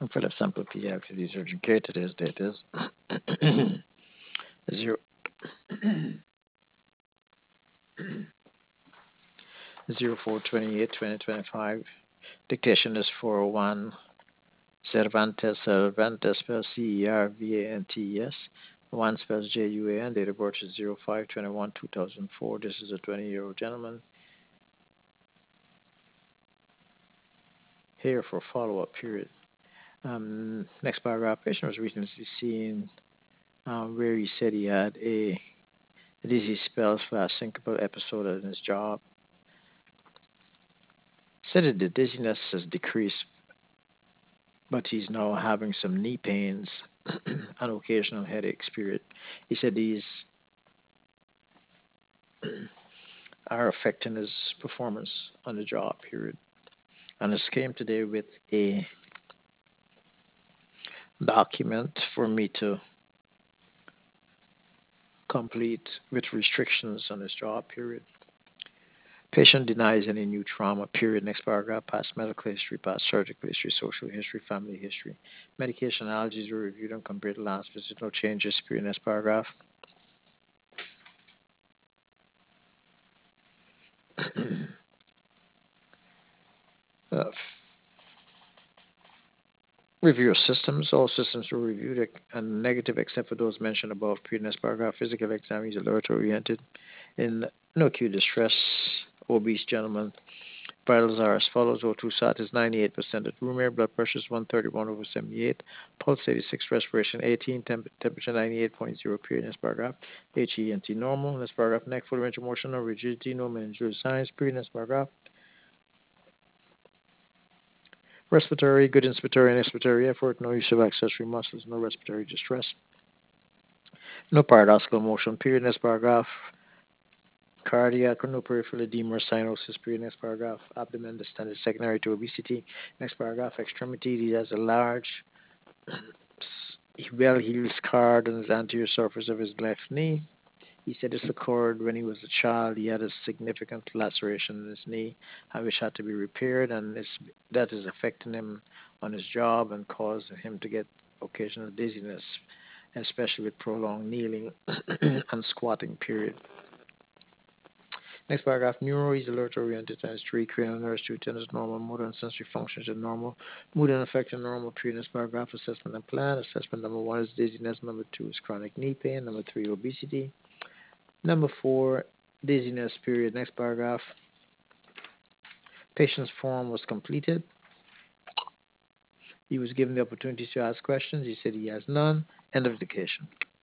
For the sample P activities are educated as that is 0 04/28/2025. Dictation is 401 Cervantes spells CERVANTES. One spells JUAN. Date of birth is 05/21/2004. This is a 20-year-old gentleman. Here for follow-up period. Next paragraph. Patient was recently seen where he said he had a dizzy spells for a syncopal episode in his job. Said that the dizziness has decreased, but he's now having some knee pains and occasional headaches. Period. He said these are affecting his performance on the job. Period. And this came today with a document for me to complete with restrictions on his job. Period. Patient denies any new trauma. Period. Next paragraph. Past medical history, past surgical history, social history, family history. Medication allergies were reviewed and compared to last visit. No changes. Period. Next paragraph. uh, Review of systems. All systems were reviewed and negative except for those mentioned above. Previous paragraph. Physical exam is alert oriented. In no acute distress. Obese gentleman. Vitals are as follows. O2 sat is 98% at room air. Blood pressure is 131/78. Pulse 86. Respiration 18. Temperature 98.0. Period. Next paragraph. HENT normal. Next paragraph. Neck full range of motion. No rigidity. No meningeal signs. Period. Next paragraph. Respiratory, good inspiratory and expiratory effort, no use of accessory muscles, no respiratory distress, no paradoxical motion, period. Next paragraph. Cardiac or no peripheral edema or cyanosis, period. Next paragraph. Abdomen distended secondary to obesity. Next paragraph. Extremity, he has a large, well healed scar on the anterior surface of his left knee. He said this occurred when he was a child. He had a significant laceration in his knee, which had to be repaired, and that is affecting him on his job and causing him to get occasional dizziness, especially with prolonged kneeling and squatting. Period. Next paragraph. Neuro is alert oriented times 3. Cranial nerves 210 is normal. Motor and sensory functions are normal. Mood and affect are normal. Period. Next paragraph. Assessment and plan. Assessment number 1 is dizziness. Number 2 is chronic knee pain. Number 3, obesity. Number 4, dizziness. Period. Next paragraph. Patient's form was completed. He was given the opportunity to ask questions. He said he has none. End of dictation.